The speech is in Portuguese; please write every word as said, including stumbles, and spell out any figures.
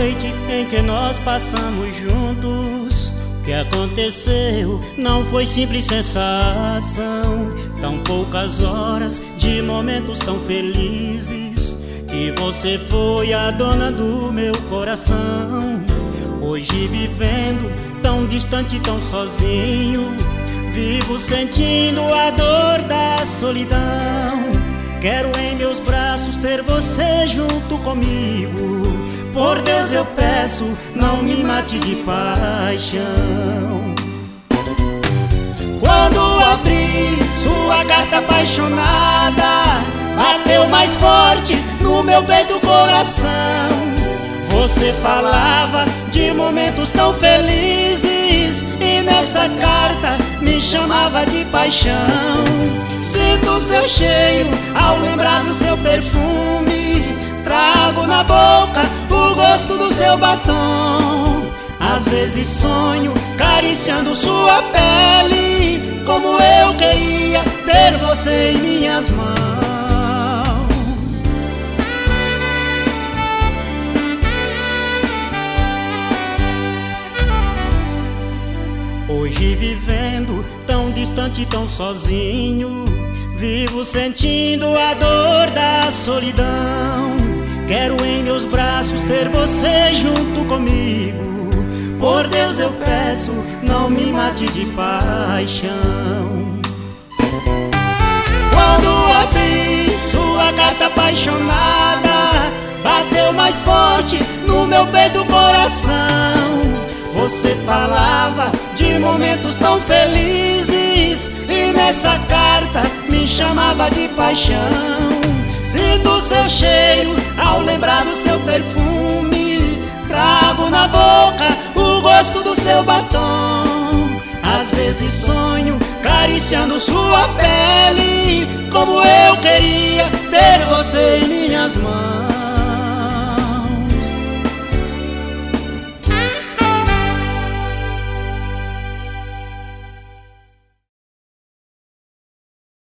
noite em que nós passamos juntos, o que aconteceu não foi simples sensação. Tão poucas horas de momentos tão felizes, que você foi a dona do meu coração. Hoje vivendo tão distante, tão sozinho, vivo sentindo a dor da solidão. Quero em meus braços ter você junto comigo. Por Deus eu peço, não me mate de paixão. Quando abri sua carta apaixonada, bateu mais forte no meu peito o coração. Você falava de momentos tão felizes e nessa carta me chamava de paixão. Sinto seu cheiro ao lembrar do seu perfume, trago na boca o gosto do seu batom. Às vezes sonho acariciando sua pele, como eu queria ter você em minhas mãos. Hoje vivendo tão distante, tão sozinho, vivo sentindo a dor da solidão. Quero em meus braços ter você junto comigo. Por Deus eu peço, não me mate de paixão. Quando abri sua carta apaixonada, bateu mais forte no meu peito o coração. Você falava de momentos tão felizes e nessa carta me chamava de paixão. Sinto seu cheiro ao lembrar do seu perfume, trago na boca o gosto do seu batom. Às vezes sonho acariciando sua pele, como eu queria ter você em minhas mãos.